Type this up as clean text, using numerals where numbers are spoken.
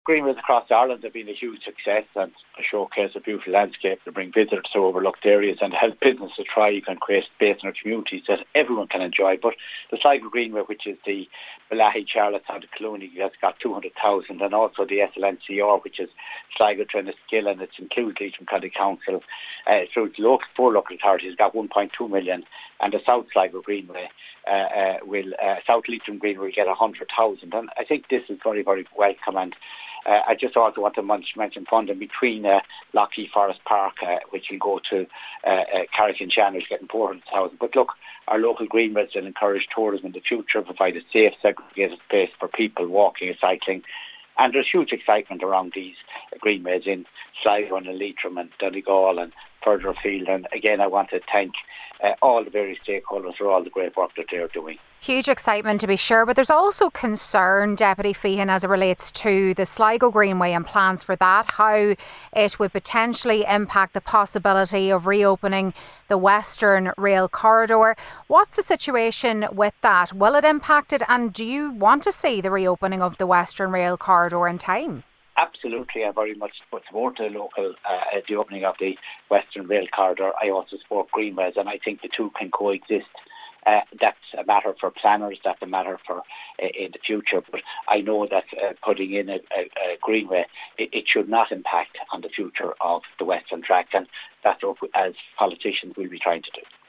Greenways across Ireland have been a huge success and a showcase of beautiful landscape to bring visitors to overlooked areas and help business to thrive and create space in our communities that everyone can enjoy. But the Sligo Greenway, which is the Balahi Charlottetown to Clooney, has got 200,000, and also the SLNCR, which is Sligo Trinnaskill, and it's included Leitrim County Council through the four local authorities, got 1.2 million, and the South Sligo Greenway South Leitrim Greenway will get 100,000. And I think this is very, very welcome. And I just also want to mention funding between Lockheed Forest Park, which will go to Carrick Channel, getting 400,000. But look, our local greenways will encourage tourism in the future, provide a safe, segregated space for people walking and cycling. And there's huge excitement around these greenways in Sligo and Leitrim and Donegal and further afield. And again, I want to thank all the various stakeholders for all the great work that they're doing. Huge excitement, to be sure, but there's also concern, Deputy Feehan, as it relates to the Sligo Greenway and plans for that, how it would potentially impact the possibility of reopening the Western Rail Corridor. What's the situation with that? Will it impact it, and do you want to see the reopening of the Western Rail Corridor in time? Absolutely, I very much support the opening of the Western Rail Corridor. I also support greenways, and I think the two can coexist. That's a matter for planners, that's a matter for in the future, but I know that putting in a greenway, it should not impact on the future of the Western Track, and that's what, as politicians, we'll be trying to do.